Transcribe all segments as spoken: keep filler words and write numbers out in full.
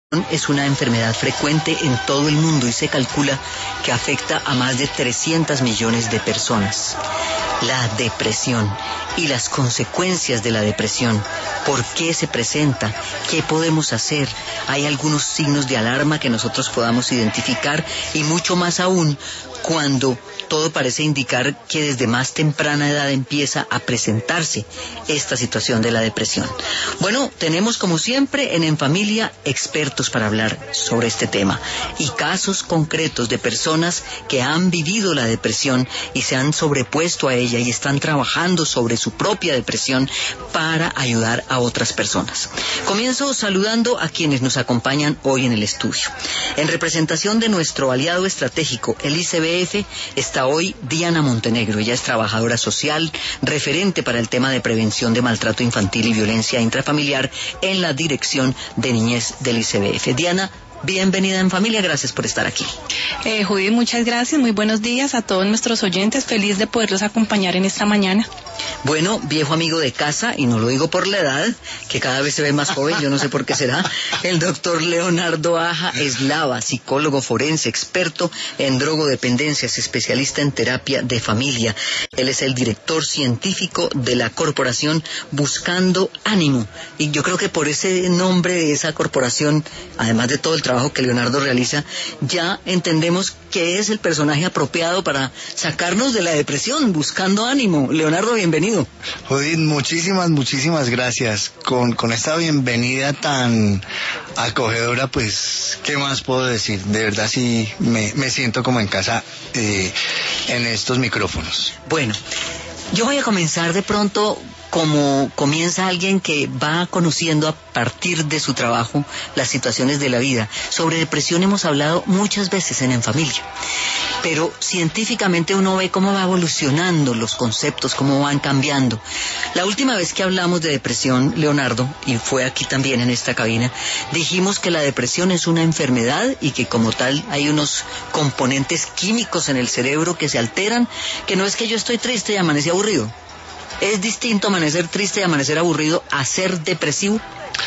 Es una enfermedad frecuente en todo el mundo y se calcula que afecta a más de trescientos millones de personas. La depresión y las consecuencias de la depresión, por qué se presenta, qué podemos hacer, hay algunos signos de alarma que nosotros podamos identificar y mucho más aún cuando todo parece indicar que desde más temprana edad empieza a presentarse esta situación de la depresión. Bueno, tenemos como siempre en En Familia expertos para hablar sobre este tema y casos concretos de personas que han vivido la depresión y se han sobrepuesto a ella y están trabajando sobre su propia depresión para ayudar a otras personas. Comienzo saludando a quienes nos acompañan hoy en el estudio. En representación de nuestro aliado estratégico, el I C B F, está hoy Diana Montenegro. Ella es trabajadora social, referente para el tema de prevención de maltrato infantil y violencia intrafamiliar en la Dirección de Niñez del I C B F. Diana, bienvenida en Familia, gracias por estar aquí. Eh, Judith, muchas gracias, muy buenos días a todos nuestros oyentes, feliz de poderlos acompañar en esta mañana. Bueno, viejo amigo de casa, y no lo digo por la edad, que cada vez se ve más joven, yo no sé por qué será, el doctor Leonardo Aja Eslava, psicólogo forense, experto en drogodependencias, especialista en terapia de familia. Él es el director científico de la corporación Buscando Ánimo, y yo creo que por ese nombre de esa corporación, además de todo el trabajo que Leonardo realiza, ya entendemos que es el personaje apropiado para sacarnos de la depresión. Buscando Ánimo. Leonardo, bienvenido. Judith, muchísimas, muchísimas gracias. Con, con esta bienvenida tan acogedora, pues, ¿qué más puedo decir? De verdad sí me, me siento como en casa eh, en estos micrófonos. Bueno, yo voy a comenzar de pronto como comienza alguien que va conociendo a partir de su trabajo las situaciones de la vida. Sobre depresión hemos hablado muchas veces en En Familia, pero científicamente uno ve cómo va evolucionando los conceptos, cómo van cambiando. La última vez que hablamos de depresión, Leonardo, y fue aquí también en esta cabina, dijimos que la depresión es una enfermedad y que como tal hay unos componentes químicos en el cerebro que se alteran, que no es que yo estoy triste y amanecí aburrido. ¿Es distinto amanecer triste y amanecer aburrido a ser depresivo?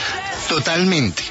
Totalmente.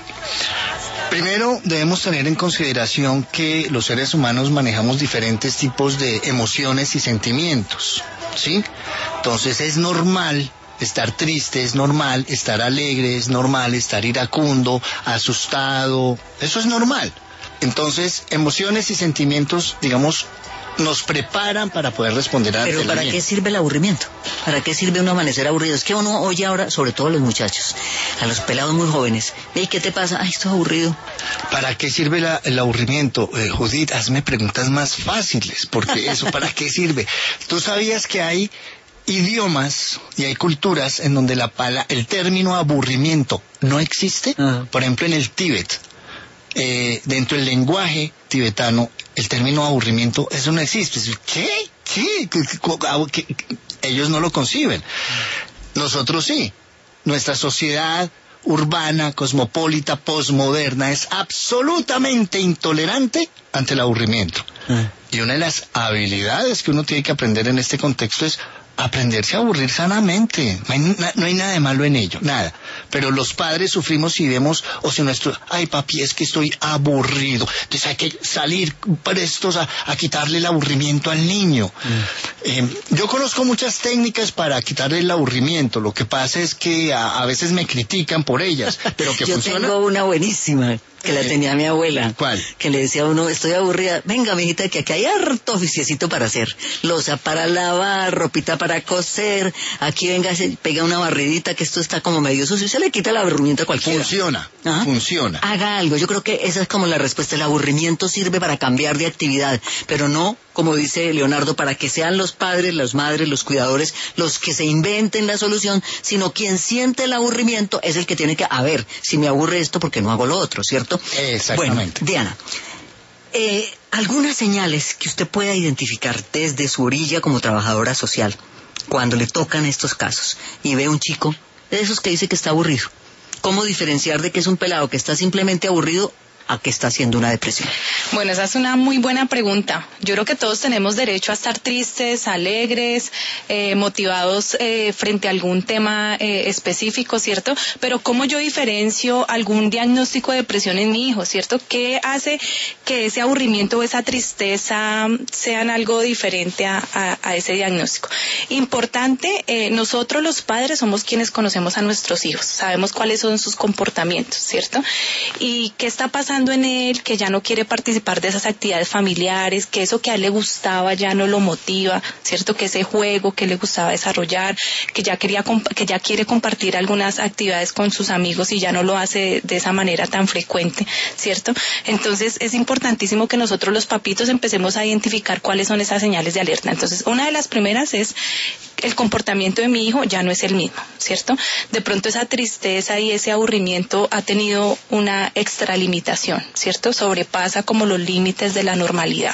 Primero debemos tener en consideración que los seres humanos manejamos diferentes tipos de emociones y sentimientos, ¿sí? Entonces es normal estar triste, es normal estar alegre, es normal estar iracundo, asustado, eso es normal. Entonces, emociones y sentimientos, digamos, nos preparan para poder responder a... Pero ¿para qué sirve el aburrimiento? ¿Para qué sirve uno amanecer aburrido? Es que uno oye ahora, sobre todo a los muchachos, a los pelados muy jóvenes, ¿y qué te pasa? Ay, estoy aburrido. ¿Para qué sirve la, el aburrimiento? Eh, Judith, hazme preguntas más fáciles, porque eso, ¿para qué sirve? ¿Tú sabías que hay idiomas y hay culturas en donde la pala, el término aburrimiento no existe? Uh-huh. Por ejemplo, en el Tíbet. Eh, dentro del lenguaje tibetano, el término aburrimiento, eso no existe. ¿Qué? ¿Qué? ¿Qué? Ellos no lo conciben. Nosotros sí. Nuestra sociedad urbana, cosmopolita, posmoderna es absolutamente intolerante ante el aburrimiento. Ah. Y una de las habilidades que uno tiene que aprender en este contexto es aprenderse a aburrir sanamente. No hay, na, no hay nada de malo en ello, nada. Pero los padres sufrimos si vemos, o si nuestro, ay papi, es que estoy aburrido. Entonces hay que salir prestos a, a quitarle el aburrimiento al niño. Mm. Eh, yo conozco muchas técnicas para quitarle el aburrimiento. Lo que pasa es que a, a veces me critican por ellas, pero que yo funciona. Yo tengo una buenísima que la tenía mi abuela. ¿Cuál? Que le decía a uno, estoy aburrida, venga mijita, que aquí hay harto oficiecito para hacer, loza para lavar, ropita para coser, aquí venga, se pega una barridita, que esto está como medio sucio, y se le quita el aburrimiento a cualquiera. Funciona, ¿ah? Funciona. Haga algo, yo creo que esa es como la respuesta, el aburrimiento sirve para cambiar de actividad, pero no, como dice Leonardo, para que sean los padres, las madres, los cuidadores, los que se inventen la solución, sino quien siente el aburrimiento es el que tiene que, a ver, si me aburre esto, porque no hago lo otro, ¿cierto? Exactamente. Bueno, Diana, eh, algunas señales que usted pueda identificar desde su orilla como trabajadora social, cuando le tocan estos casos, y ve un chico de esos que dice que está aburrido. ¿Cómo diferenciar de que es un pelado que está simplemente aburrido a qué está haciendo una depresión? Bueno, esa es una muy buena pregunta. Yo creo que todos tenemos derecho a estar tristes, alegres, eh, motivados eh, frente a algún tema eh, específico, ¿cierto? Pero ¿cómo yo diferencio algún diagnóstico de depresión en mi hijo, ¿cierto? ¿Qué hace que ese aburrimiento o esa tristeza sean algo diferente a, a, a ese diagnóstico? Importante, eh, nosotros los padres somos quienes conocemos a nuestros hijos, sabemos cuáles son sus comportamientos, ¿cierto? Y qué está pasando en él, que ya no quiere participar de esas actividades familiares, que eso que a él le gustaba ya no lo motiva, ¿cierto? Que ese juego que le gustaba desarrollar, que ya quería que ya quiere compartir algunas actividades con sus amigos y ya no lo hace de esa manera tan frecuente, ¿cierto? Entonces es importantísimo que nosotros los papitos empecemos a identificar cuáles son esas señales de alerta. Entonces, una de las primeras es el comportamiento de mi hijo ya no es el mismo, ¿cierto? De pronto esa tristeza y ese aburrimiento ha tenido una extralimitación, ¿cierto? Sobrepasa como los límites de la normalidad.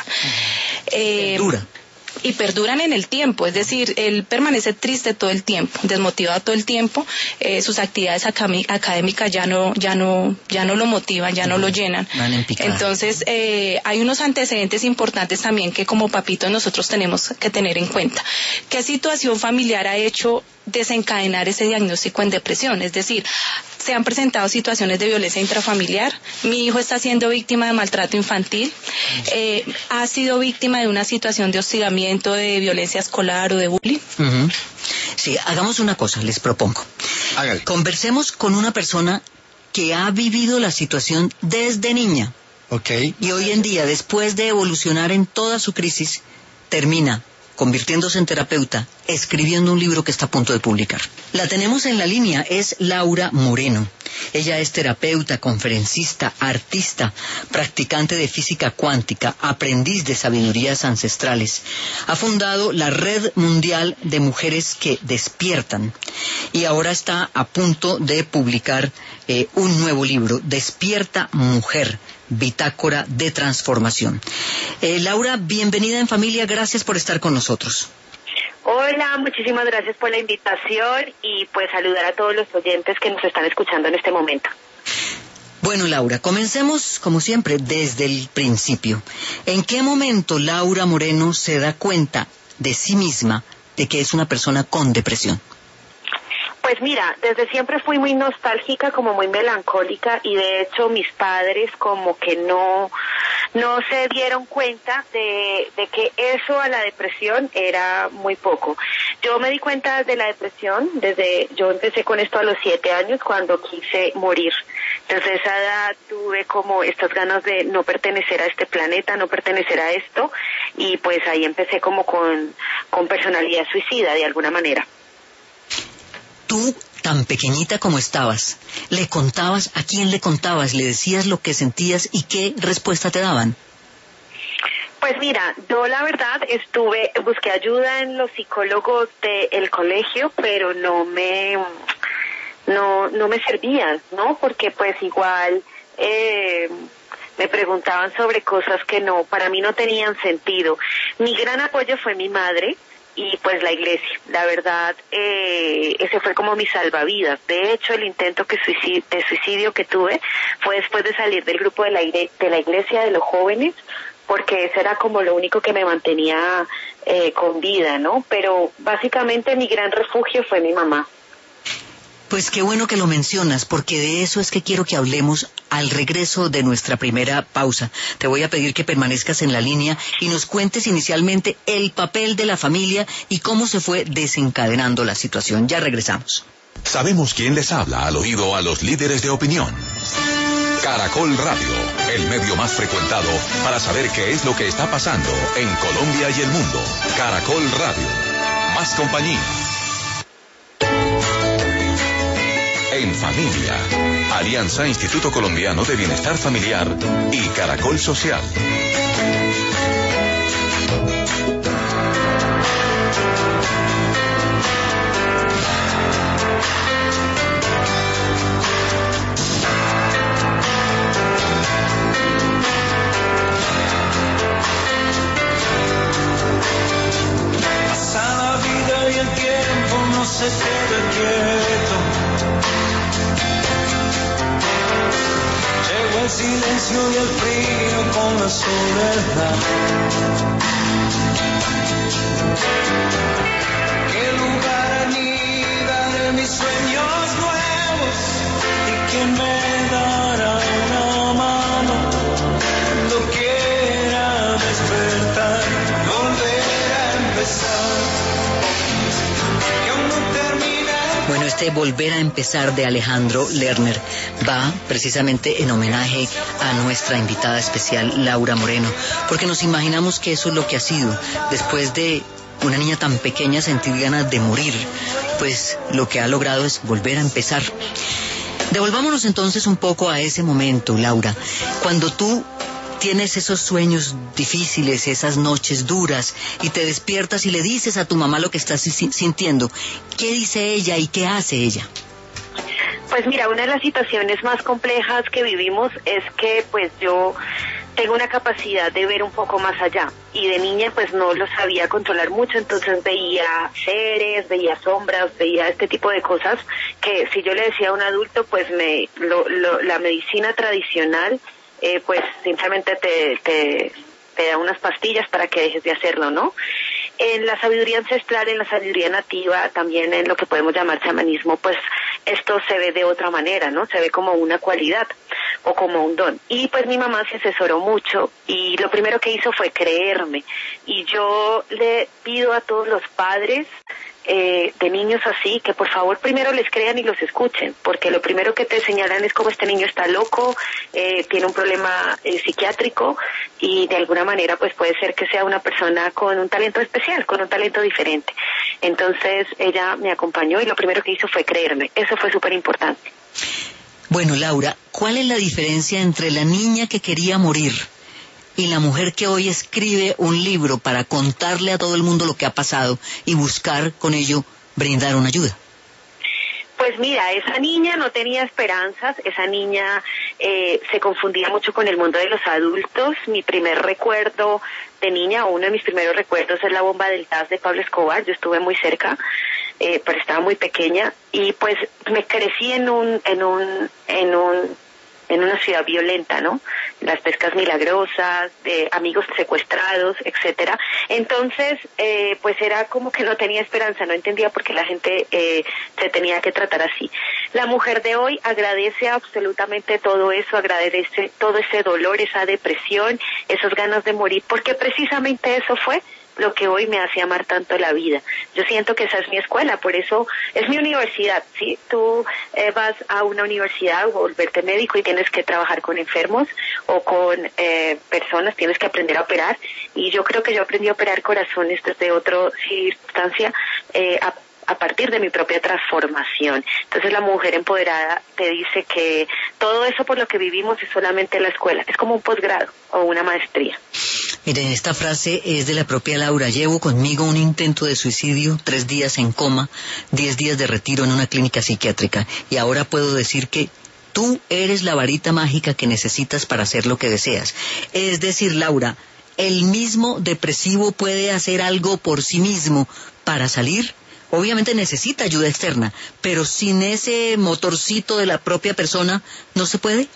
Eh, Dura. Y perduran en el tiempo, es decir, él permanece triste todo el tiempo, desmotivado todo el tiempo, eh, sus actividades académicas ya no, ya no, ya no lo motivan, ya no lo llenan. Entonces, eh, hay unos antecedentes importantes también que como papitos nosotros tenemos que tener en cuenta. ¿Qué situación familiar ha hecho desencadenar ese diagnóstico en depresión? Es decir, se han presentado situaciones de violencia intrafamiliar, mi hijo está siendo víctima de maltrato infantil, eh, ha sido víctima de una situación de hostigamiento, de violencia escolar o de bullying. Uh-huh. Sí, hagamos una cosa, les propongo. Hágale. Conversemos con una persona que ha vivido la situación desde niña. Ok. Y hoy en día, después de evolucionar en toda su crisis, termina convirtiéndose en terapeuta, escribiendo un libro que está a punto de publicar. La tenemos en la línea, es Laura Moreno. Ella es terapeuta, conferencista, artista, practicante de física cuántica, aprendiz de sabidurías ancestrales. Ha fundado la Red Mundial de Mujeres que Despiertan y ahora está a punto de publicar eh, un nuevo libro, Despierta Mujer, Bitácora de Transformación. Eh, Laura, bienvenida en familia, gracias por estar con nosotros. Hola, muchísimas gracias por la invitación y pues saludar a todos los oyentes que nos están escuchando en este momento. Bueno, Laura, comencemos como siempre desde el principio. ¿En qué momento Laura Moreno se da cuenta de sí misma de que es una persona con depresión? Pues mira, desde siempre fui muy nostálgica, como muy melancólica, y de hecho mis padres como que no no se dieron cuenta de, de que eso a la depresión era muy poco. Yo me di cuenta de la depresión desde, yo empecé con esto a los siete años cuando quise morir. Entonces a esa edad tuve como estas ganas de no pertenecer a este planeta, no pertenecer a esto, y pues ahí empecé como con, con personalidad suicida de alguna manera. Tú, tan pequeñita como estabas, ¿le contabas? ¿A quién le contabas? ¿Le decías lo que sentías y qué respuesta te daban? Pues mira, yo la verdad estuve, busqué ayuda en los psicólogos del colegio, pero no me, no, no me servían, ¿no? Porque pues igual eh, me preguntaban sobre cosas que no, para mí no tenían sentido. Mi gran apoyo fue mi madre. Y pues la iglesia, la verdad, eh, ese fue como mi salvavidas. De hecho, el intento que suicidio, de suicidio que tuve fue después de salir del grupo de la, de la iglesia de los jóvenes, porque eso era como lo único que me mantenía eh, con vida, ¿no? Pero básicamente mi gran refugio fue mi mamá. Pues qué bueno que lo mencionas, porque de eso es que quiero que hablemos al regreso de nuestra primera pausa. Te voy a pedir que permanezcas en la línea y nos cuentes inicialmente el papel de la familia y cómo se fue desencadenando la situación. Ya regresamos. Sabemos quién les habla al oído a los líderes de opinión. Caracol Radio, el medio más frecuentado para saber qué es lo que está pasando en Colombia y el mundo. Caracol Radio, más compañía. En familia, Alianza Instituto Colombiano de Bienestar Familiar y Caracol Social. Pasa la vida y el tiempo no se queda quieto. Llegó el silencio y el frío con la soledad. ¿Qué lugar anidan mis sueños nuevos? ¿Y quién me dará una mano cuando quiera despertar? Volver a empezar. Que aún no termina. Bueno, este Volver a empezar de Alejandro Lerner va precisamente en homenaje a nuestra invitada especial Laura Moreno, porque nos imaginamos que eso es lo que ha sido, después de una niña tan pequeña sentir ganas de morir, pues lo que ha logrado es volver a empezar. Devolvámonos entonces un poco a ese momento, Laura, cuando tú tienes esos sueños difíciles, esas noches duras, y te despiertas y le dices a tu mamá lo que estás sintiendo. ¿Qué dice ella y qué hace ella? Pues mira, una de las situaciones más complejas que vivimos es que pues yo tengo una capacidad de ver un poco más allá, y de niña pues no lo sabía controlar mucho, entonces veía seres, veía sombras, veía este tipo de cosas que si yo le decía a un adulto pues me lo, lo, la medicina tradicional Eh, pues simplemente te, te, te da unas pastillas para que dejes de hacerlo, ¿no? En la sabiduría ancestral, en la sabiduría nativa, también en lo que podemos llamar chamanismo, pues esto se ve de otra manera, ¿no? Se ve como una cualidad o como un don. Y pues mi mamá se asesoró mucho y lo primero que hizo fue creerme. Y yo le pido a todos los padres Eh, de niños así, que por favor primero les crean y los escuchen, porque lo primero que te señalan es como este niño está loco, eh, tiene un problema eh, psiquiátrico, y de alguna manera pues puede ser que sea una persona con un talento especial, con un talento diferente. Entonces ella me acompañó y lo primero que hizo fue creerme. Eso fue súper importante. Bueno, Laura, ¿cuál es la diferencia entre la niña que quería morir y la mujer que hoy escribe un libro para contarle a todo el mundo lo que ha pasado y buscar con ello brindar una ayuda? Pues mira, esa niña no tenía esperanzas, esa niña eh, se confundía mucho con el mundo de los adultos. Mi primer recuerdo de niña, o uno de mis primeros recuerdos, es la bomba del T A S de Pablo Escobar. Yo estuve muy cerca, eh, pero estaba muy pequeña, y pues me crecí en un, en un, en un en una ciudad violenta, ¿no? Las pescas milagrosas, de amigos secuestrados, etcétera. Entonces, eh, pues era como que no tenía esperanza, no entendía por qué la gente eh, se tenía que tratar así. La mujer de hoy agradece absolutamente todo eso, agradece todo ese dolor, esa depresión, esas ganas de morir, porque precisamente eso fue lo que hoy me hace amar tanto la vida. Yo siento que esa es mi escuela, por eso es mi universidad, ¿sí? Tú eh, vas a una universidad o volverte médico y tienes que trabajar con enfermos o con eh, personas, tienes que aprender a operar, y yo creo que yo aprendí a operar corazones desde otra circunstancia, eh, a a partir de mi propia transformación. Entonces la mujer empoderada te dice que todo eso por lo que vivimos es solamente la escuela, es como un posgrado o una maestría. Miren, esta frase es de la propia Laura. Llevo conmigo un intento de suicidio, tres días en coma, diez días de retiro en una clínica psiquiátrica, y ahora puedo decir que tú eres la varita mágica que necesitas para hacer lo que deseas. Es decir, Laura, ¿el mismo depresivo puede hacer algo por sí mismo para salir? Obviamente necesita ayuda externa, pero sin ese motorcito de la propia persona, ¿no se puede?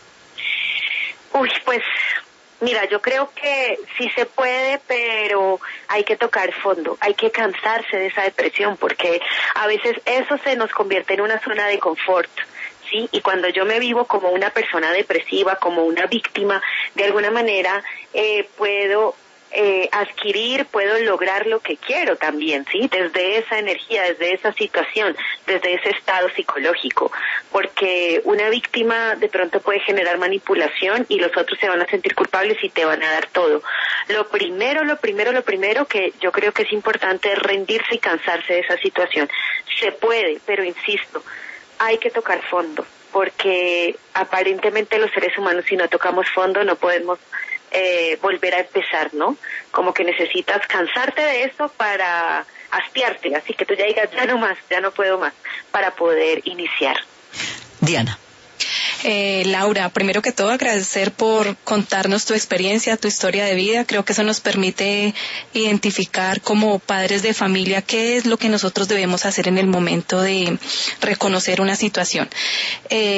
Uy, pues, mira, yo creo que sí se puede, pero hay que tocar fondo, hay que cansarse de esa depresión, porque a veces eso se nos convierte en una zona de confort, ¿sí? Y cuando yo me vivo como una persona depresiva, como una víctima, de alguna manera eh, puedo Eh, adquirir, puedo lograr lo que quiero también, ¿sí? Desde esa energía, desde esa situación, desde ese estado psicológico, porque una víctima de pronto puede generar manipulación y los otros se van a sentir culpables y te van a dar todo. Lo primero, lo primero, lo primero que yo creo que es importante es rendirse y cansarse de esa situación. Se puede, pero insisto, hay que tocar fondo, porque aparentemente los seres humanos, si no tocamos fondo, no podemos Eh, volver a empezar, ¿no? Como que necesitas cansarte de eso para hastiarte, así que tú ya digas, ya no más, ya no puedo más, para poder iniciar. Diana. Eh, Laura, primero que todo agradecer por contarnos tu experiencia, tu historia de vida. Creo que eso nos permite identificar como padres de familia qué es lo que nosotros debemos hacer en el momento de reconocer una situación. Eh,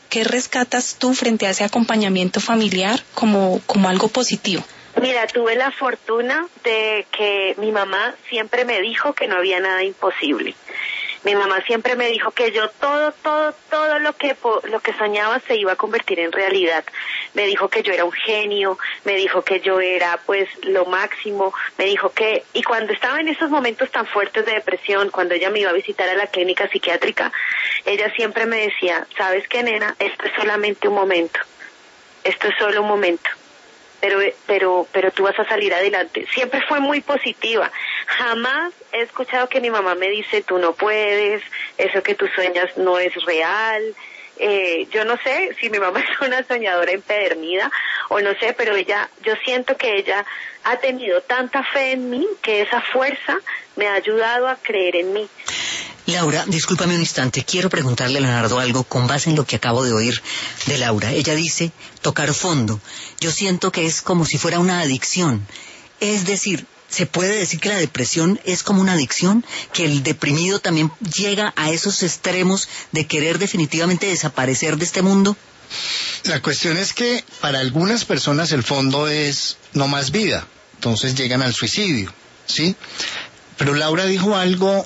¿qué rescatas tú frente a ese acompañamiento familiar como, como algo positivo? Mira, tuve la fortuna de que mi mamá siempre me dijo que no había nada imposible. Mi mamá siempre me dijo que yo todo, todo, todo lo que lo que soñaba se iba a convertir en realidad. Me dijo que yo era un genio, me dijo que yo era pues lo máximo, me dijo que... Y cuando estaba en esos momentos tan fuertes de depresión, cuando ella me iba a visitar a la clínica psiquiátrica, ella siempre me decía, ¿sabes qué, nena? Esto es solamente un momento. Esto es solo un momento. pero pero pero tú vas a salir adelante. Siempre fue muy positiva. Jamás he escuchado que mi mamá me dice, tú no puedes, eso que tú sueñas no es real. Eh, yo no sé si mi mamá es una soñadora empedernida o no sé, pero ella, yo siento que ella ha tenido tanta fe en mí que esa fuerza me ha ayudado a creer en mí. Laura, discúlpame un instante, quiero preguntarle a Leonardo algo con base en lo que acabo de oír de Laura. Ella dice, tocar fondo. Yo siento que es como si fuera una adicción. Es decir, ¿se puede decir que la depresión es como una adicción? ¿Que el deprimido también llega a esos extremos de querer definitivamente desaparecer de este mundo? La cuestión es que para algunas personas el fondo es no más vida, entonces llegan al suicidio, ¿sí? Pero Laura dijo algo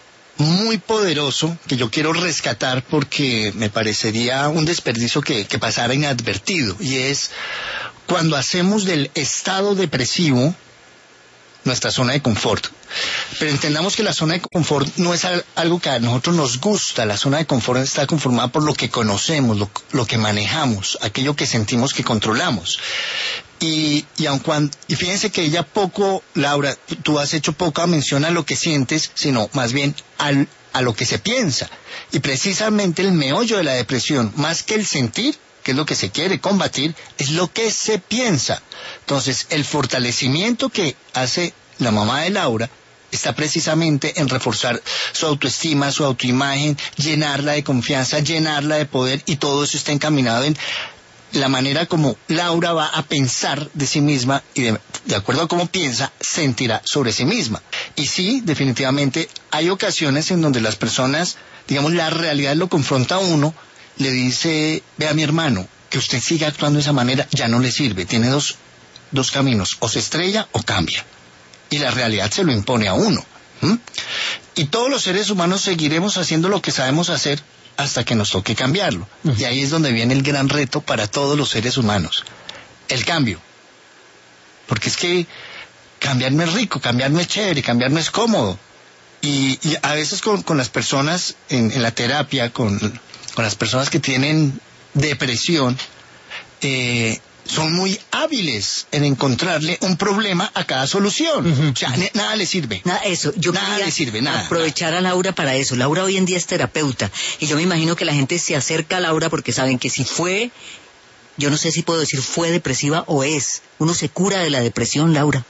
muy poderoso que yo quiero rescatar porque me parecería un desperdicio que, que pasara inadvertido, y es cuando hacemos del estado depresivo nuestra zona de confort. Pero entendamos que la zona de confort no es algo que a nosotros nos gusta. La zona de confort está conformada por lo que conocemos, lo, lo que manejamos, aquello que sentimos que controlamos. Y, y aun cuando, y fíjense que ella poco, Laura, tú has hecho poca mención a lo que sientes, sino más bien al, a lo que se piensa. Y precisamente el meollo de la depresión, más que el sentir, que es lo que se quiere combatir, es lo que se piensa. Entonces, el fortalecimiento que hace la mamá de Laura está precisamente en reforzar su autoestima, su autoimagen, llenarla de confianza, llenarla de poder, y todo eso está encaminado en la manera como Laura va a pensar de sí misma, y de, de acuerdo a cómo piensa, sentirá sobre sí misma. Y sí, definitivamente, hay ocasiones en donde las personas, digamos, la realidad lo confronta a uno, le dice, vea mi hermano, que usted siga actuando de esa manera ya no le sirve, tiene dos, dos caminos, o se estrella o cambia. Y la realidad se lo impone a uno. ¿Mm? Y todos los seres humanos seguiremos haciendo lo que sabemos hacer hasta que nos toque cambiarlo. Uh-huh. Y ahí es donde viene el gran reto para todos los seres humanos, el cambio. Porque es que cambiar no es rico, cambiar no es chévere, cambiar no es cómodo. Y, y a veces con, con las personas en, en la terapia, con, con las personas que tienen depresión, eh, son muy hábiles en encontrarle un problema a cada solución. Uh-huh. O sea, n- nada le sirve. Nada, eso. Yo nada le sirve, nada. Aprovechar nada. a Laura para eso. Laura hoy en día es terapeuta. Y yo me imagino que la gente se acerca a Laura porque saben que si fue, yo no sé si puedo decir fue depresiva o es. Uno se cura de la depresión, Laura.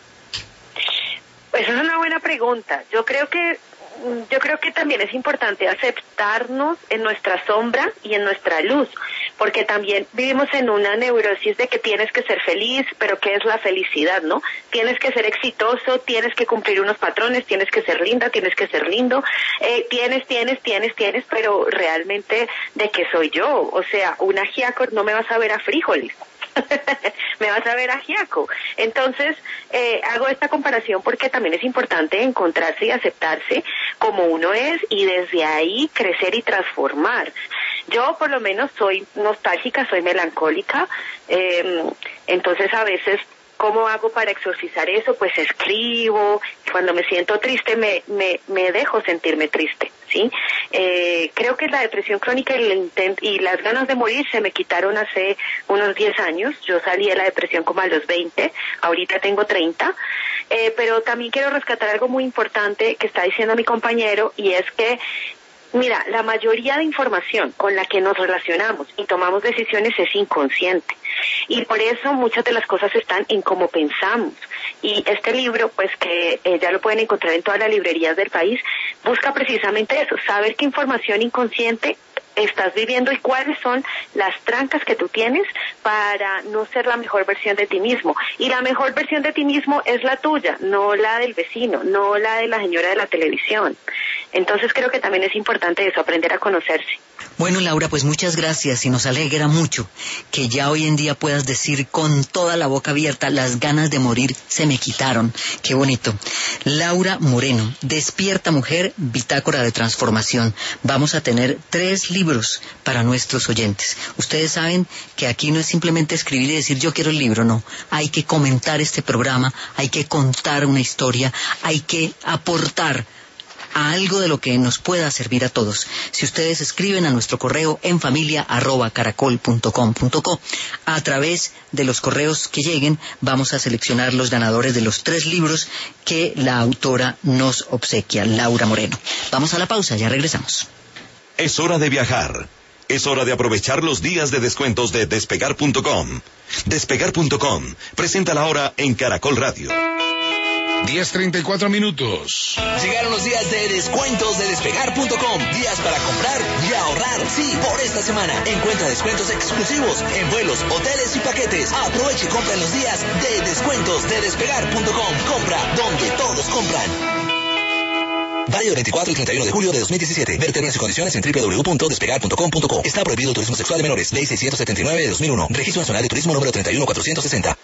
Pues es una buena pregunta. Yo creo que Yo creo que también es importante aceptarnos en nuestra sombra y en nuestra luz, porque también vivimos en una neurosis de que tienes que ser feliz, pero ¿qué es la felicidad, no? Tienes que ser exitoso, tienes que cumplir unos patrones, tienes que ser linda, tienes que ser lindo, eh, tienes, tienes, tienes, tienes, pero realmente, ¿de qué soy yo? O sea, un ajiaco no me vas a ver a frijoles. Me vas a ver ajiaco. Entonces, eh, hago esta comparación porque también es importante encontrarse y aceptarse como uno es y desde ahí crecer y transformar. Yo por lo menos soy nostálgica, soy melancólica, eh, entonces a veces, ¿cómo hago para exorcizar eso? Pues escribo. Cuando me siento triste me me, me dejo sentirme triste, ¿sí? Eh, creo que la depresión crónica y, el intent- y las ganas de morir se me quitaron hace unos diez años. Yo salí de la depresión como a los veinte, ahorita tengo treinta. Eh, pero también quiero rescatar algo muy importante que está diciendo mi compañero, y es que mira, la mayoría de información con la que nos relacionamos y tomamos decisiones es inconsciente. Y por eso muchas de las cosas están en cómo pensamos. Y este libro, pues que eh, ya lo pueden encontrar en todas las librerías del país, busca precisamente eso, saber qué información inconsciente estás viviendo y cuáles son las trancas que tú tienes para no ser la mejor versión de ti mismo. Y la mejor versión de ti mismo es la tuya, no la del vecino, no la de la señora de la televisión. Entonces creo que también es importante eso, aprender a conocerse. Bueno, Laura, pues muchas gracias y nos alegra mucho que ya hoy en día puedas decir con toda la boca abierta, las ganas de morir se me quitaron. Qué bonito. Laura Moreno, Despierta Mujer, Bitácora de Transformación. Vamos a tener tres libros para nuestros oyentes. Ustedes saben que aquí no es simplemente escribir y decir yo quiero el libro, no. Hay que comentar este programa, hay que contar una historia, hay que aportar a algo de lo que nos pueda servir a todos. Si ustedes escriben a nuestro correo en familia arroba caracol punto com punto co, a través de los correos que lleguen vamos a seleccionar los ganadores de los tres libros que la autora nos obsequia, Laura Moreno. Vamos a la pausa, ya regresamos. Es hora de viajar. Es hora de aprovechar los días de descuentos de despegar punto com. Despegar punto com presenta la hora en Caracol Radio. diez treinta y cuatro minutos. Llegaron los días de descuentos de despegar punto com. Días para comprar y ahorrar. Sí, por esta semana. Encuentra descuentos exclusivos en vuelos, hoteles y paquetes. Aproveche y compra en los días de descuentos de despegar punto com. Compra donde todos compran. Válido veinticuatro y treinta y uno de julio de dos mil diecisiete. Ver términos y condiciones en doble u doble u doble u punto despegar punto com punto co. Está prohibido el turismo sexual de menores. Ley seiscientos setenta y nueve de dos mil uno. Registro Nacional de Turismo número treinta y uno mil cuatrocientos sesenta.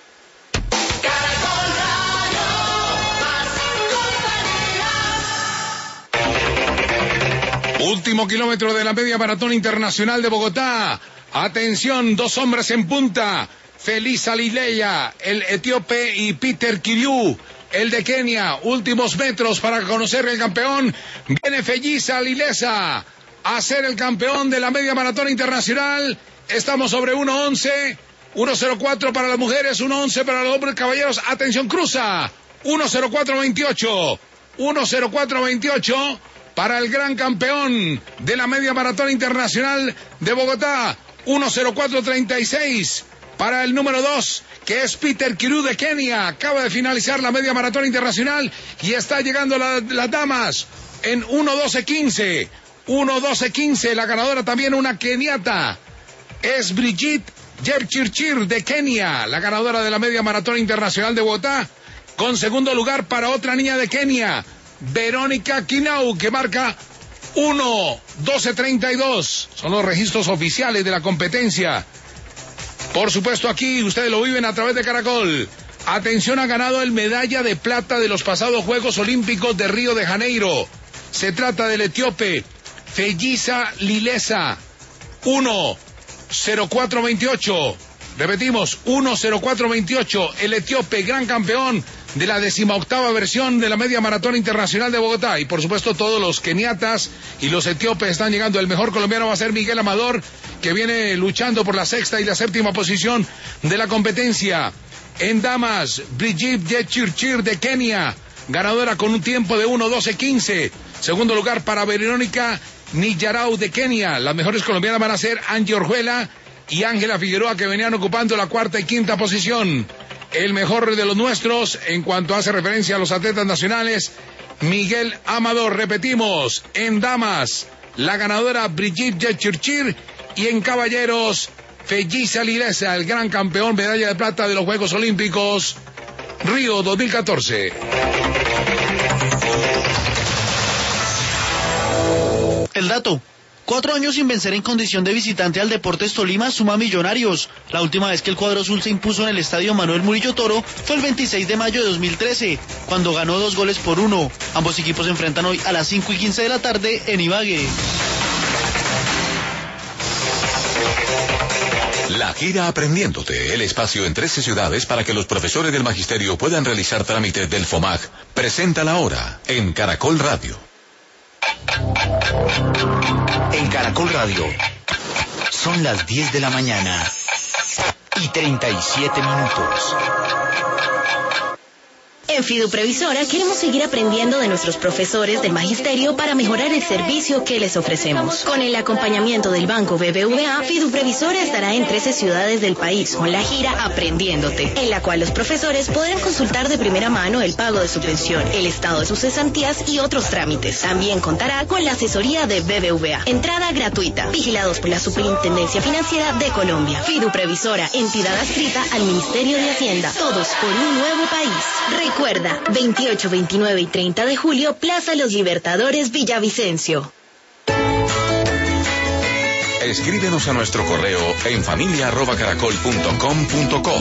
Último kilómetro de la media maratón internacional de Bogotá. Atención, dos hombres en punta. Feliz Alileya, el etíope, y Peter Kiriu, el de Kenia. Últimos metros para conocer el campeón. Viene Feliz Alilesa a ser el campeón de la media maratón internacional. Estamos sobre uno once. uno cero cuatro para las mujeres, uno once para los hombres. Caballeros, atención, cruza. uno cero cuatro veintiocho. uno cero cuatro veintiocho. Para el gran campeón de la media maratón internacional de Bogotá, uno cero cuatro treinta y seis. Para el número dos, que es Peter Kiriu de Kenia. Acaba de finalizar la media maratón internacional y está llegando la, las damas en uno doce quince. uno doce quince, la ganadora también una keniata. Es Brigitte Jepchirchir de Kenia, la ganadora de la media maratón internacional de Bogotá. Con segundo lugar para otra niña de Kenia, Verónica Kinau, que marca uno doce treinta y dos. Son los registros oficiales de la competencia. Por supuesto, aquí ustedes lo viven a través de Caracol. Atención, ha ganado el medalla de plata de los pasados Juegos Olímpicos de Río de Janeiro. Se trata del etíope Feyisa Lilesa. uno cero cuatro veintiocho. Repetimos, uno cero cuatro veintiocho. El etíope, gran campeón de la decimoctava versión de la media maratón internacional de Bogotá. Y por supuesto todos los keniatas y los etíopes están llegando. El mejor colombiano va a ser Miguel Amador, que viene luchando por la sexta y la séptima posición de la competencia. En damas, Brigitte Jepchirchir de Kenia, ganadora con un tiempo de uno doce quince. Segundo lugar para Verónica Niyarau de Kenia. Las mejores colombianas van a ser Angie Orjuela y Ángela Figueroa, que venían ocupando la cuarta y quinta posición. El mejor de los nuestros, en cuanto hace referencia a los atletas nacionales, Miguel Amador. Repetimos, en damas, la ganadora Brigitte Jepchirchir, y en caballeros, Feyisa Lilesa, el gran campeón, medalla de plata de los Juegos Olímpicos Río dos mil catorce. El dato. Cuatro años sin vencer en condición de visitante al Deportes Tolima suma Millonarios. La última vez que el cuadro azul se impuso en el estadio Manuel Murillo Toro fue el veintiséis de mayo de dos mil trece, cuando ganó dos goles por uno. Ambos equipos se enfrentan hoy a las cinco y quince de la tarde en Ibagué. La gira Aprendiéndote, el espacio en trece ciudades para que los profesores del magisterio puedan realizar trámites del FOMAG, presenta la hora en Caracol Radio. En Caracol Radio son las diez de la mañana y treinta y siete minutos. En Fiduprevisora queremos seguir aprendiendo de nuestros profesores del magisterio para mejorar el servicio que les ofrecemos. Con el acompañamiento del Banco B B V A, Fiduprevisora estará en trece ciudades del país con la gira Aprendiéndote, en la cual los profesores podrán consultar de primera mano el pago de su pensión, el estado de sus cesantías y otros trámites. También contará con la asesoría de B B V A. Entrada gratuita. Vigilados por la Superintendencia Financiera de Colombia. Fiduprevisora, entidad adscrita al Ministerio de Hacienda. Todos por un nuevo país. Recuerda, veintiocho, veintinueve y treinta de julio, Plaza Los Libertadores, Villavicencio. Escríbenos a nuestro correo en familia arroba caracol punto com punto co.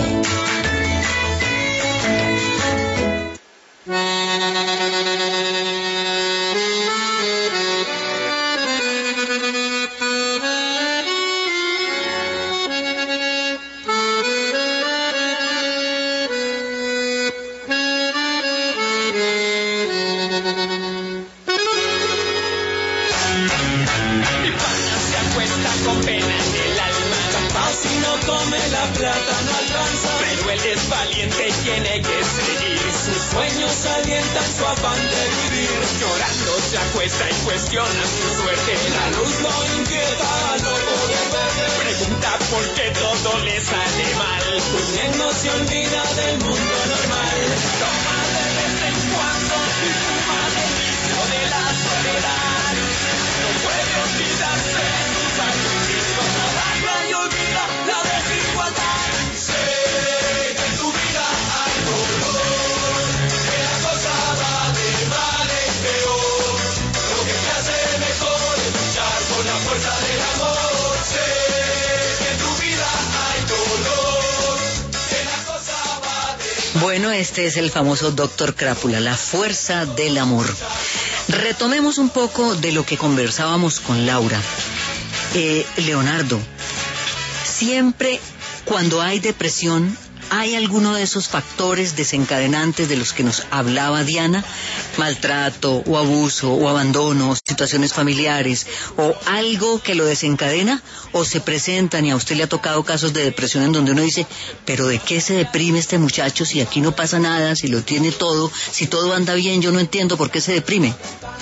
Bueno, este es el famoso doctor Crápula, la fuerza del amor. Retomemos un poco de lo que conversábamos con Laura. Eh, Leonardo, siempre cuando hay depresión, ¿hay alguno de esos factores desencadenantes de los que nos hablaba Diana? Maltrato o abuso o abandono, situaciones familiares o algo que lo desencadena, o se presentan y a usted le ha tocado casos de depresión en donde uno dice, pero ¿de qué se deprime este muchacho si aquí no pasa nada, si lo tiene todo, si todo anda bien? Yo no entiendo por qué se deprime.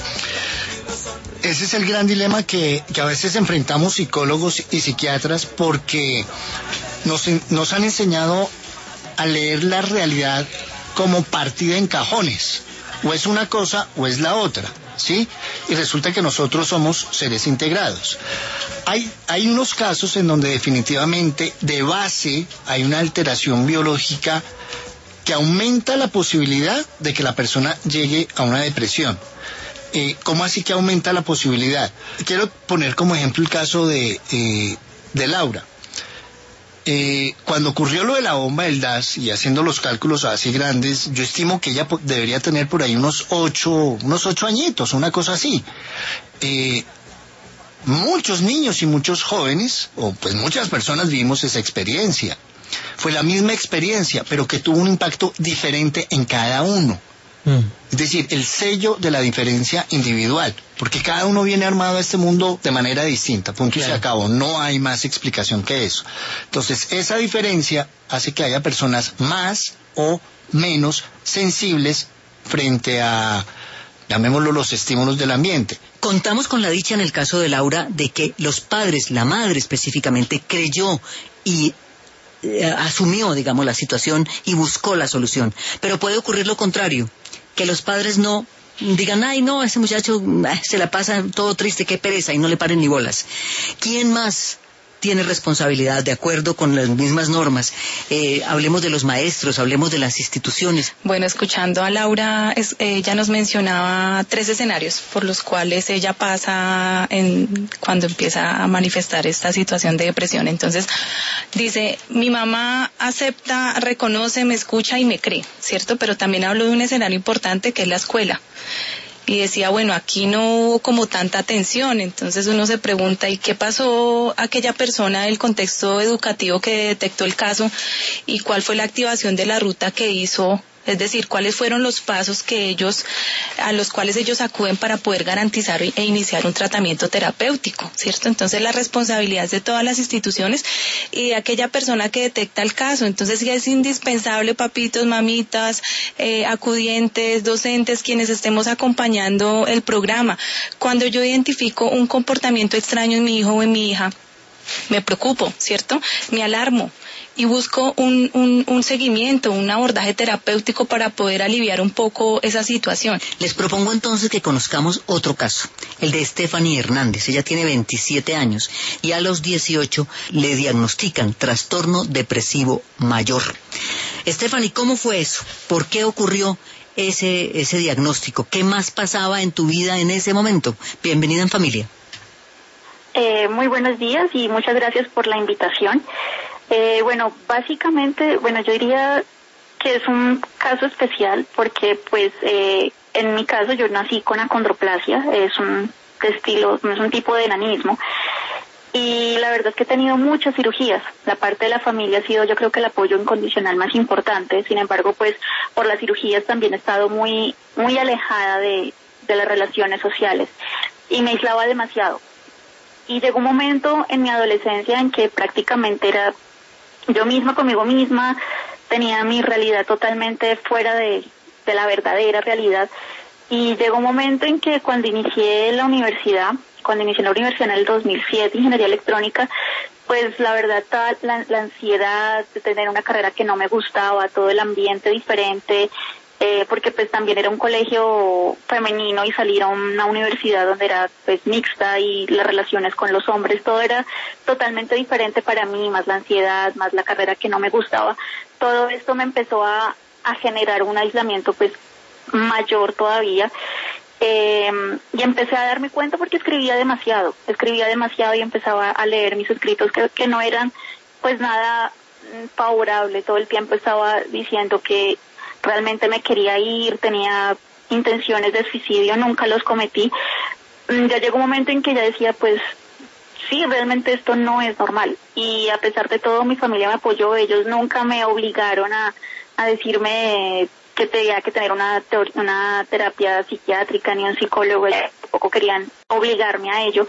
Ese es el gran dilema que, que a veces enfrentamos psicólogos y psiquiatras, porque nos, nos han enseñado a leer la realidad como partida en cajones. O es una cosa o es la otra, ¿sí? Y resulta que nosotros somos seres integrados. Hay, hay unos casos en donde definitivamente de base hay una alteración biológica que aumenta la posibilidad de que la persona llegue a una depresión. Eh, ¿Cómo así que aumenta la posibilidad? Quiero poner como ejemplo el caso de, eh, de Laura. Eh, cuando ocurrió lo de la bomba del D A S, y haciendo los cálculos así grandes, yo estimo que ella debería tener por ahí unos ocho, unos ocho añitos, una cosa así. Eh, muchos niños y muchos jóvenes, o pues muchas personas vivimos esa experiencia. Fue la misma experiencia, pero que tuvo un impacto diferente en cada uno. Mm. Es decir, el sello de la diferencia individual, porque cada uno viene armado a este mundo de manera distinta, punto y se acabó, no hay más explicación que eso. Entonces, esa diferencia hace que haya personas más o menos sensibles frente a, llamémoslo, los estímulos del ambiente. Contamos con la dicha en el caso de Laura de que los padres, la madre específicamente, creyó y eh, asumió, digamos, la situación y buscó la solución. Pero puede ocurrir lo contrario, que los padres no digan, ay no, ese muchacho ay, se la pasa todo triste, qué pereza, y no le paren ni bolas. ¿Quién más tiene responsabilidad de acuerdo con las mismas normas? Eh, hablemos de los maestros, hablemos de las instituciones. Bueno, escuchando a Laura, es, ella nos mencionaba tres escenarios por los cuales ella pasa en, cuando empieza a manifestar esta situación de depresión. Entonces, dice, mi mamá acepta, reconoce, me escucha y me cree, ¿cierto? Pero también habló de un escenario importante que es la escuela. Y decía, bueno, aquí no hubo como tanta atención, entonces uno se pregunta, ¿y qué pasó aquella persona del contexto educativo que detectó el caso y cuál fue la activación de la ruta que hizo? Es decir, cuáles fueron los pasos que ellos, a los cuales ellos acuden para poder garantizar e iniciar un tratamiento terapéutico, ¿cierto? Entonces la responsabilidad es de todas las instituciones y de aquella persona que detecta el caso. Entonces sí es indispensable, papitos, mamitas, eh, acudientes, docentes, quienes estemos acompañando el programa. Cuando yo identifico un comportamiento extraño en mi hijo o en mi hija, me preocupo, ¿cierto? Me alarmo y busco un, un, un seguimiento, un abordaje terapéutico para poder aliviar un poco esa situación. Les propongo entonces que conozcamos otro caso, el de Stephanie Hernández. Ella tiene veintisiete años y a los dieciocho le diagnostican trastorno depresivo mayor. Stephanie, ¿cómo fue eso? ¿Por qué ocurrió ese, ese diagnóstico? ¿Qué más pasaba en tu vida en ese momento? Bienvenida en familia. Eh, muy buenos días y muchas gracias por la invitación. Eh, bueno, básicamente, bueno, yo diría que es un caso especial porque, pues, eh, en mi caso yo nací con acondroplasia, es un estilo, es un tipo de enanismo. Y la verdad es que he tenido muchas cirugías. La parte de la familia ha sido, yo creo que el apoyo incondicional más importante. Sin embargo, pues por las cirugías también he estado muy, muy alejada de, de las relaciones sociales y me aislaba demasiado. Y llegó un momento en mi adolescencia en que prácticamente era yo misma conmigo misma, tenía mi realidad totalmente fuera de, de la verdadera realidad. Y llegó un momento en que cuando inicié la universidad, cuando inicié la universidad en el dos mil siete, ingeniería electrónica, pues la verdad toda la, la ansiedad de tener una carrera que no me gustaba, todo el ambiente diferente, eh, porque pues también era un colegio femenino y salir a una universidad donde era pues mixta y las relaciones con los hombres, todo era totalmente diferente para mí, más la ansiedad, más la carrera que no me gustaba. Todo esto me empezó a, a generar un aislamiento pues mayor todavía. Eh, y empecé a darme cuenta porque escribía demasiado, escribía demasiado y empezaba a leer mis escritos que, que no eran pues nada favorable. Todo el tiempo estaba diciendo que realmente me quería ir, tenía intenciones de suicidio, nunca los cometí. Ya llegó un momento en que ya decía pues sí, realmente esto no es normal. Y a pesar de todo mi familia me apoyó, ellos nunca me obligaron a, a decirme que tenía que tener una, una terapia psiquiátrica ni un psicólogo, tampoco querían obligarme a ello.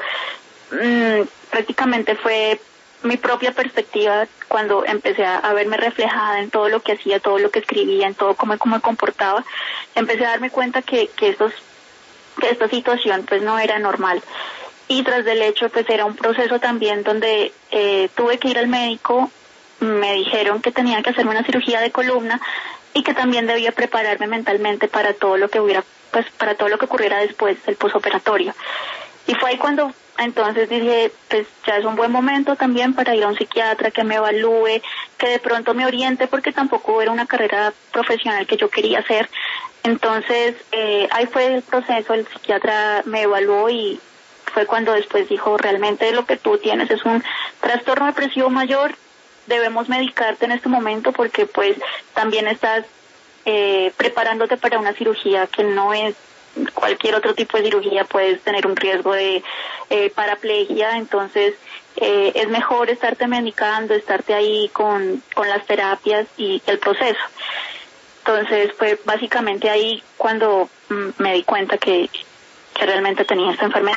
Mm, prácticamente fue mi propia perspectiva cuando empecé a, a verme reflejada en todo lo que hacía, todo lo que escribía, en todo cómo, cómo me comportaba. Empecé a darme cuenta que, que, estos, que esta situación pues no era normal. Y tras del hecho pues era un proceso también donde eh, tuve que ir al médico, me dijeron que tenía que hacerme una cirugía de columna y que también debía prepararme mentalmente para todo lo que hubiera, pues para todo lo que ocurriera después del posoperatorio. Y fue ahí cuando entonces dije, pues ya es un buen momento también para ir a un psiquiatra que me evalúe, que de pronto me oriente, porque tampoco era una carrera profesional que yo quería hacer. Entonces eh, ahí fue el proceso, el psiquiatra me evaluó y fue cuando después dijo, realmente lo que tú tienes es un trastorno depresivo mayor, debemos medicarte en este momento porque pues también estás eh, preparándote para una cirugía que no es cualquier otro tipo de cirugía, puedes tener un riesgo de eh, paraplegia, entonces eh, es mejor estarte medicando, estarte ahí con, con las terapias y el proceso. Entonces fue básicamente ahí cuando mm, me di cuenta que, que realmente tenía esta enfermedad.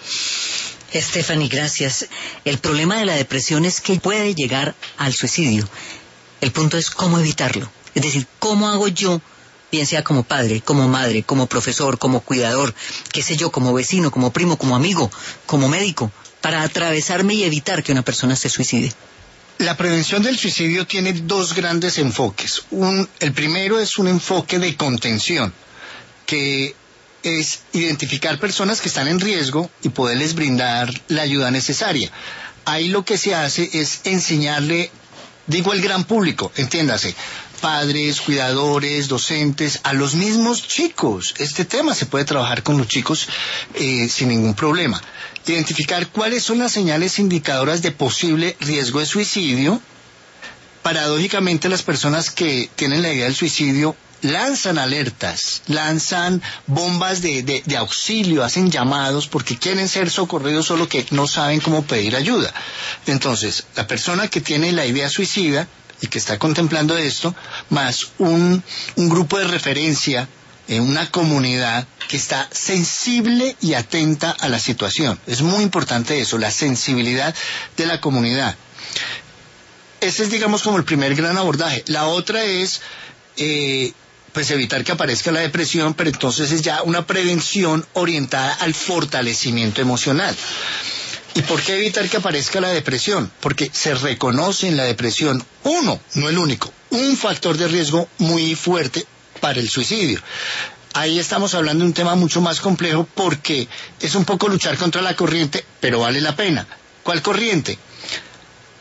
Stephanie, gracias. El problema de la depresión es que puede llegar al suicidio. El punto es cómo evitarlo. Es decir, ¿cómo hago yo, bien sea como padre, como madre, como profesor, como cuidador, qué sé yo, como vecino, como primo, como amigo, como médico, para atravesarme y evitar que una persona se suicide? La prevención del suicidio tiene dos grandes enfoques. Un, el primero es un enfoque de contención, que es identificar personas que están en riesgo y poderles brindar la ayuda necesaria. Ahí lo que se hace es enseñarle, digo el gran público, entiéndase, padres, cuidadores, docentes, a los mismos chicos. Este tema se puede trabajar con los chicos eh, sin ningún problema. Identificar cuáles son las señales indicadoras de posible riesgo de suicidio. Paradójicamente, las personas que tienen la idea del suicidio lanzan alertas, lanzan bombas de, de, de auxilio, hacen llamados porque quieren ser socorridos, solo que no saben cómo pedir ayuda. Entonces, la persona que tiene la idea suicida y que está contemplando esto, más un, un grupo de referencia en una comunidad que está sensible y atenta a la situación. Es muy importante eso, la sensibilidad de la comunidad. Ese es, digamos, como el primer gran abordaje. La otra es eh, pues evitar que aparezca la depresión, pero entonces es ya una prevención orientada al fortalecimiento emocional. ¿Y por qué evitar que aparezca la depresión? Porque se reconoce en la depresión, uno, no el único, un factor de riesgo muy fuerte para el suicidio. Ahí estamos hablando de un tema mucho más complejo porque es un poco luchar contra la corriente, pero vale la pena. ¿Cuál corriente?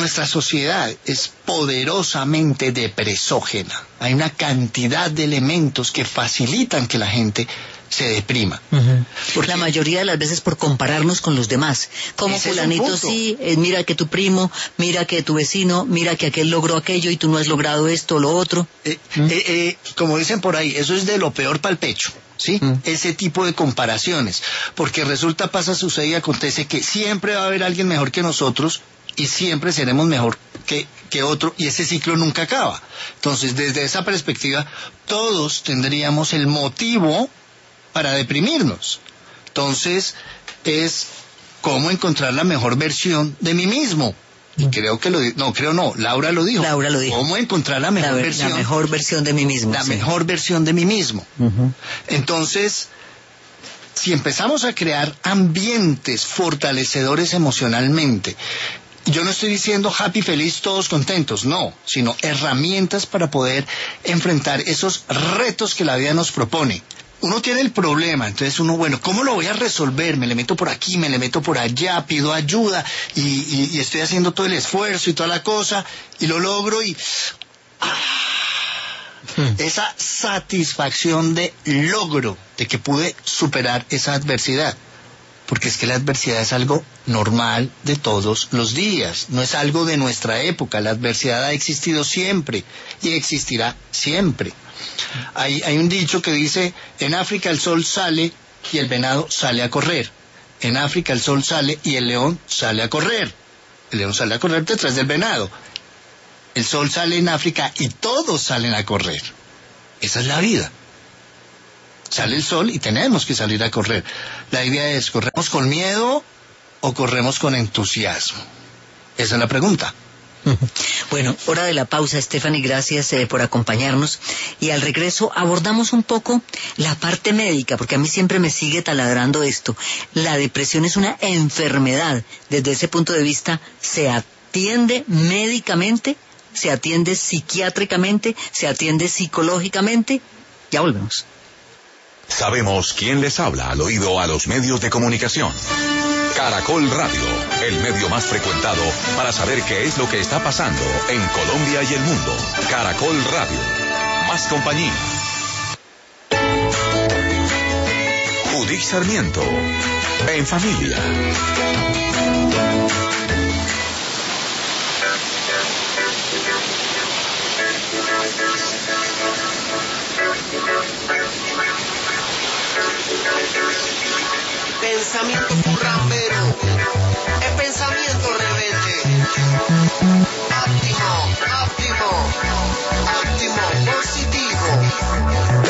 nuestra sociedad es poderosamente depresógena. Hay una cantidad de elementos que facilitan que la gente se deprima. Uh-huh. Porque la mayoría de las veces por compararnos con los demás. Como fulanito sí, eh, mira que tu primo, mira que tu vecino, mira que aquel logró aquello y tú no has logrado esto o lo otro. Eh, ¿Mm? eh, eh, como dicen por ahí, eso es de lo peor para el pecho. ¿Sí? Mm. Ese tipo de comparaciones. Porque resulta, pasa, sucede y acontece que siempre va a haber alguien mejor que nosotros y siempre seremos mejor que, que otro, y ese ciclo nunca acaba. Entonces, desde esa perspectiva, todos tendríamos el motivo para deprimirnos. Entonces, es cómo encontrar la mejor versión de mí mismo. Y creo que lo di- no, creo no, Laura lo dijo. Laura lo dijo. Cómo encontrar la mejor la, versión. La mejor versión de mí mismo. La sí. mejor versión de mí mismo. Uh-huh. Entonces, si empezamos a crear ambientes fortalecedores emocionalmente, yo no estoy diciendo happy, feliz, todos contentos, no, sino herramientas para poder enfrentar esos retos que la vida nos propone. Uno tiene el problema, entonces uno, bueno, ¿cómo lo voy a resolver? Me le meto por aquí, me le meto por allá, pido ayuda y, y, y estoy haciendo todo el esfuerzo y toda la cosa y lo logro y... ¡ah! Hmm. Esa satisfacción de logro, de que pude superar esa adversidad. Porque es que la adversidad es algo normal de todos los días, no es algo de nuestra época. La adversidad ha existido siempre y existirá siempre. Hay, hay un dicho que dice, en África el sol sale y el venado sale a correr. En África el sol sale y el león sale a correr. El león sale a correr detrás del venado. El sol sale en África y todos salen a correr. Esa es la vida. Sale el sol y tenemos que salir a correr. La idea es, ¿corremos con miedo o corremos con entusiasmo? Esa es la pregunta. Bueno, hora de la pausa, Stephanie, gracias eh, por acompañarnos. Y al regreso abordamos un poco la parte médica, porque a mí siempre me sigue taladrando esto. La depresión es una enfermedad. Desde ese punto de vista, ¿se atiende médicamente? ¿Se atiende psiquiátricamente? ¿Se atiende psicológicamente? Ya volvemos. Sabemos quién les habla al oído a los medios de comunicación. Caracol Radio, el medio más frecuentado para saber qué es lo que está pasando en Colombia y el mundo. Caracol Radio, más compañía. Judith Sarmiento, en familia. Pensamiento currambero, el pensamiento rebelde. Óptimo, óptimo, óptimo, positivo.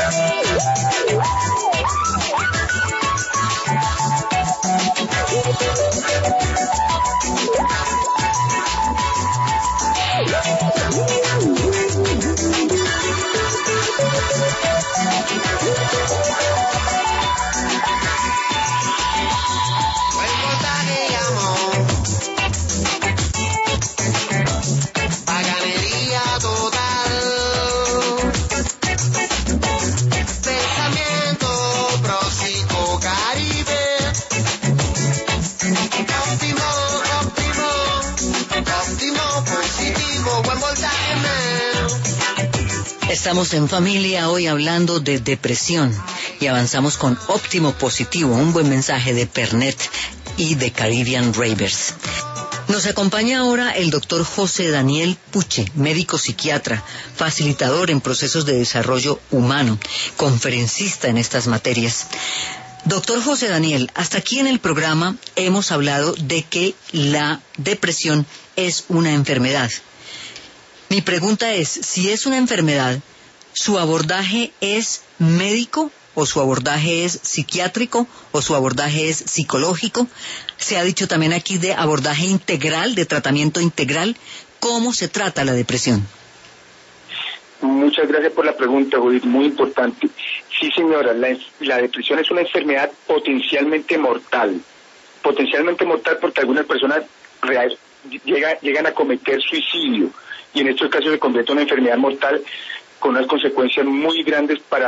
Estamos en familia hoy hablando de depresión y avanzamos con Óptimo Positivo, un buen mensaje de Pernet y de Caribbean Ravers. Nos acompaña ahora el doctor José Daniel Puche, médico psiquiatra, facilitador en procesos de desarrollo humano, conferencista en estas materias. Doctor José Daniel, hasta aquí en el programa hemos hablado de que la depresión es una enfermedad. Mi pregunta es, si es una enfermedad, ¿su abordaje es médico o su abordaje es psiquiátrico o su abordaje es psicológico? Se ha dicho también aquí de abordaje integral, de tratamiento integral. ¿Cómo se trata la depresión? Muchas gracias por la pregunta, Judith, muy importante. Sí, señora, la, la depresión es una enfermedad potencialmente mortal. Potencialmente mortal porque algunas personas real, llega, llegan a cometer suicidio. Y en estos casos se convierte en una enfermedad mortal con unas consecuencias muy grandes para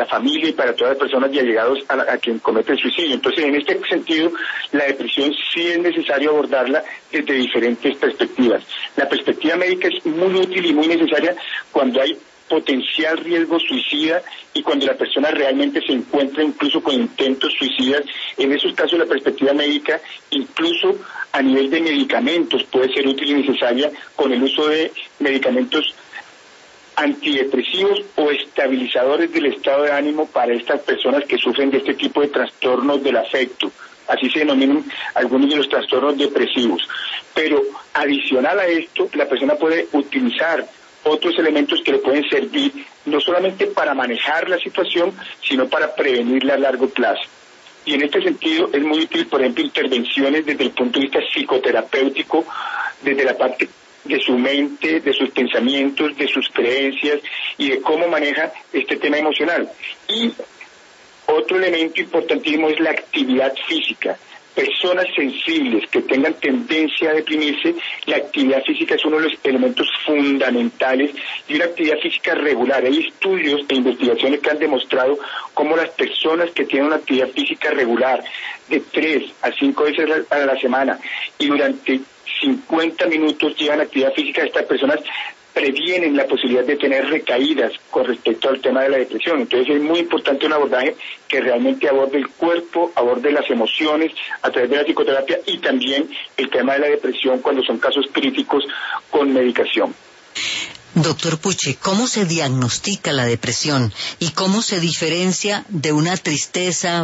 la familia y para todas las personas y allegados a, la, a quien comete el suicidio. Entonces, en este sentido, la depresión sí es necesario abordarla desde diferentes perspectivas. La perspectiva médica es muy útil y muy necesaria cuando hay potencial riesgo suicida y cuando la persona realmente se encuentra incluso con intentos suicidas. En esos casos la perspectiva médica, incluso a nivel de medicamentos, puede ser útil y necesaria con el uso de medicamentos antidepresivos o estabilizadores del estado de ánimo para estas personas que sufren de este tipo de trastornos del afecto. Así se denominan algunos de los trastornos depresivos. Pero adicional a esto, la persona puede utilizar otros elementos que le pueden servir no solamente para manejar la situación, sino para prevenirla a largo plazo. Y en este sentido es muy útil, por ejemplo, intervenciones desde el punto de vista psicoterapéutico, desde la parte de su mente, de sus pensamientos, de sus creencias y de cómo maneja este tema emocional. Y otro elemento importantísimo es la actividad física. Personas sensibles que tengan tendencia a deprimirse, la actividad física es uno de los elementos fundamentales y una actividad física regular. Hay estudios e investigaciones que han demostrado cómo las personas que tienen una actividad física regular de tres a cinco veces a la semana y durante cincuenta minutos llevan actividad física, estas personas previenen la posibilidad de tener recaídas con respecto al tema de la depresión. Entonces es muy importante un abordaje que realmente aborde el cuerpo, aborde las emociones a través de la psicoterapia y también el tema de la depresión cuando son casos críticos con medicación. Doctor Puche, ¿cómo se diagnostica la depresión y cómo se diferencia de una tristeza,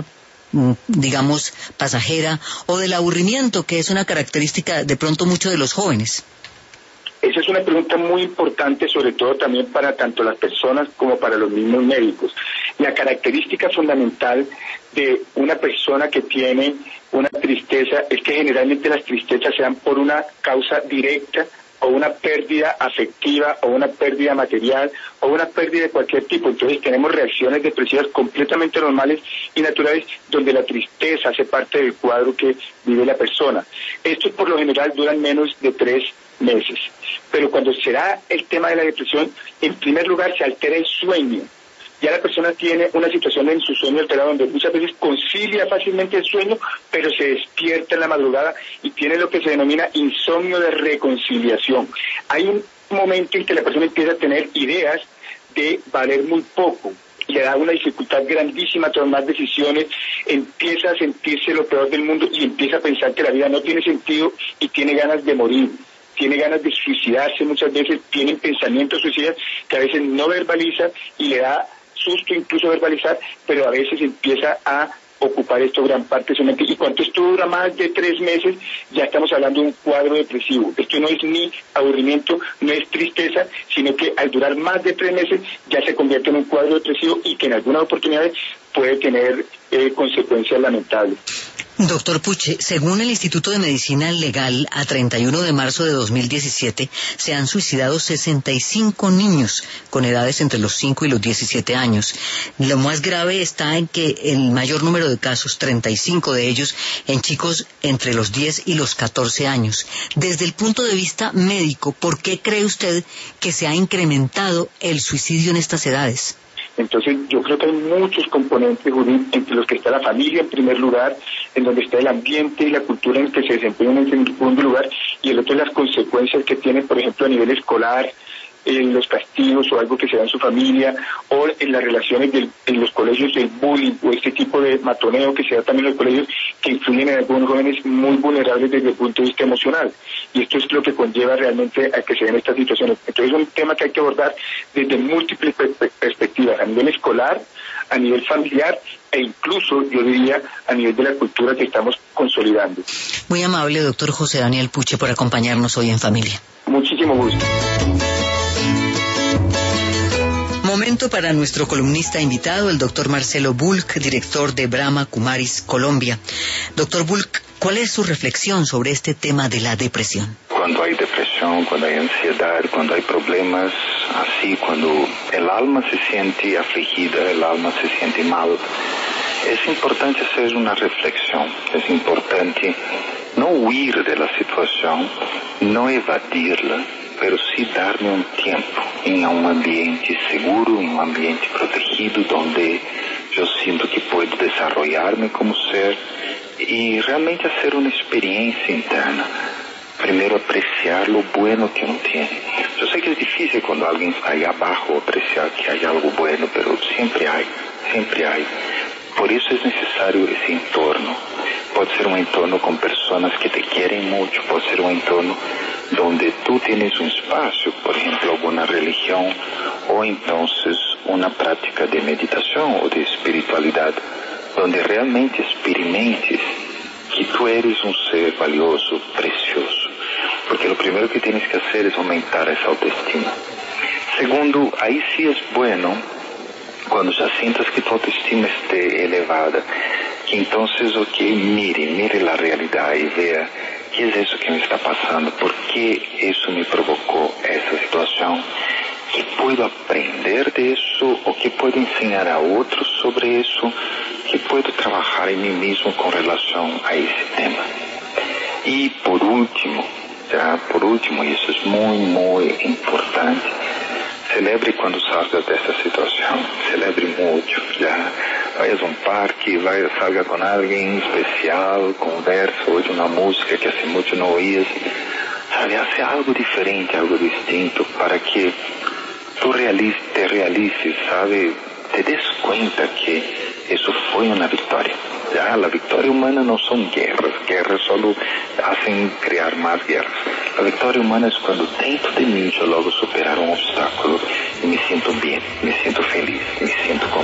digamos, pasajera o del aburrimiento, que es una característica de pronto mucho de los jóvenes? Esa es una pregunta muy importante, sobre todo también para tanto las personas como para los mismos médicos. La característica fundamental de una persona que tiene una tristeza es que generalmente las tristezas sean por una causa directa o una pérdida afectiva o una pérdida material o una pérdida de cualquier tipo. Entonces tenemos reacciones depresivas completamente normales y naturales donde la tristeza hace parte del cuadro que vive la persona. Estos por lo general duran menos de tres meses. Pero cuando se da el tema de la depresión, en primer lugar se altera el sueño. Ya la persona tiene una situación en su sueño alterado donde muchas veces concilia fácilmente el sueño, pero se despierta en la madrugada y tiene lo que se denomina insomnio de reconciliación. Hay un momento en que la persona empieza a tener ideas de valer muy poco, le da una dificultad grandísima a tomar decisiones, empieza a sentirse lo peor del mundo y empieza a pensar que la vida no tiene sentido y tiene ganas de morir. Tiene ganas de suicidarse muchas veces, tienen pensamientos suicidas que a veces no verbaliza y le da susto incluso verbalizar, pero a veces empieza a ocupar esto gran parte de su mente. Y cuando esto dura más de tres meses, ya estamos hablando de un cuadro depresivo. Esto no es ni aburrimiento, no es tristeza, sino que al durar más de tres meses ya se convierte en un cuadro depresivo y que en algunas oportunidades puede tener eh, consecuencias lamentables. Doctor Puche, según el Instituto de Medicina Legal, a treinta y uno de marzo de dos mil diecisiete se han suicidado sesenta y cinco niños con edades entre los cinco y los diecisiete años. Lo más grave está en que el mayor número de casos, treinta y cinco de ellos, en chicos entre los diez y los catorce años. Desde el punto de vista médico, ¿por qué cree usted que se ha incrementado el suicidio en estas edades? Entonces yo creo que hay muchos componentes, Judith, entre los que está la familia en primer lugar, en donde está el ambiente y la cultura en el que se desempeñan en segundo lugar, y el otro es las consecuencias que tienen, por ejemplo, a nivel escolar, en los castigos o algo que se da en su familia, o en las relaciones del, en los colegios del bullying, o este tipo de matoneo que se da también en los colegios, que influyen en algunos jóvenes muy vulnerables desde el punto de vista emocional. Y esto es lo que conlleva realmente a que se den estas situaciones. Entonces es un tema que hay que abordar desde múltiples per- perspectivas, a nivel escolar, a nivel familiar e incluso, yo diría, a nivel de la cultura que estamos consolidando. Muy amable, doctor José Daniel Puche, por acompañarnos hoy en Familia. Muchísimo gusto. Momento para nuestro columnista invitado, el doctor Marcelo Bulc, director de Brahma Kumaris, Colombia. Doctor Bulc, ¿cuál es su reflexión sobre este tema de la depresión? Cuando hay depresión, cuando hay ansiedad, cuando hay problemas así, cuando el alma se siente afligida, el alma se siente mal, es importante hacer una reflexión, es importante no huir de la situación, no evadirla, pero sí darme un tiempo en un ambiente seguro, en un ambiente protegido, donde yo siento que puedo desarrollarme como ser y realmente hacer una experiencia interna. Primero apreciar lo bueno que uno tiene. Yo sé que es difícil cuando alguien está ahí abajo apreciar que hay algo bueno, pero siempre hay, siempre hay. Por eso es necesario ese entorno. Puede ser un entorno con personas que te quieren mucho, puede ser un entorno donde tú tienes un espacio, por ejemplo, alguna religión, o entonces una práctica de meditación o de espiritualidad, donde realmente experimentes que tú eres un ser valioso, precioso. Porque lo primero que tienes que hacer es aumentar esa autoestima. Segundo, ahí sí es bueno, cuando ya sientas que tu autoestima esté elevada, que entonces, ok, mire, mire la realidad y vea qué es eso que me está pasando, por qué eso me provocó esa situación, qué puedo aprender de eso o qué puedo enseñar a otros sobre eso, qué puedo trabajar en mí mismo con relación a ese tema. Y por último, ya por último, y eso es muy, muy importante, celebre cuando salgas de esta situación, celebre mucho, ya vayas a un parque, vaya, salga con alguien especial, conversa, oye una música que hace mucho no oías, sabe, hace algo diferente, algo distinto, para que tú realices, te realices, sabe, te des cuenta que eso fue una victoria. Ya, la victoria humana no son guerras, guerras solo hacen crear más guerras. La victoria humana es cuando dentro de mí yo logro superar un obstáculo y me siento bien, me siento feliz, me siento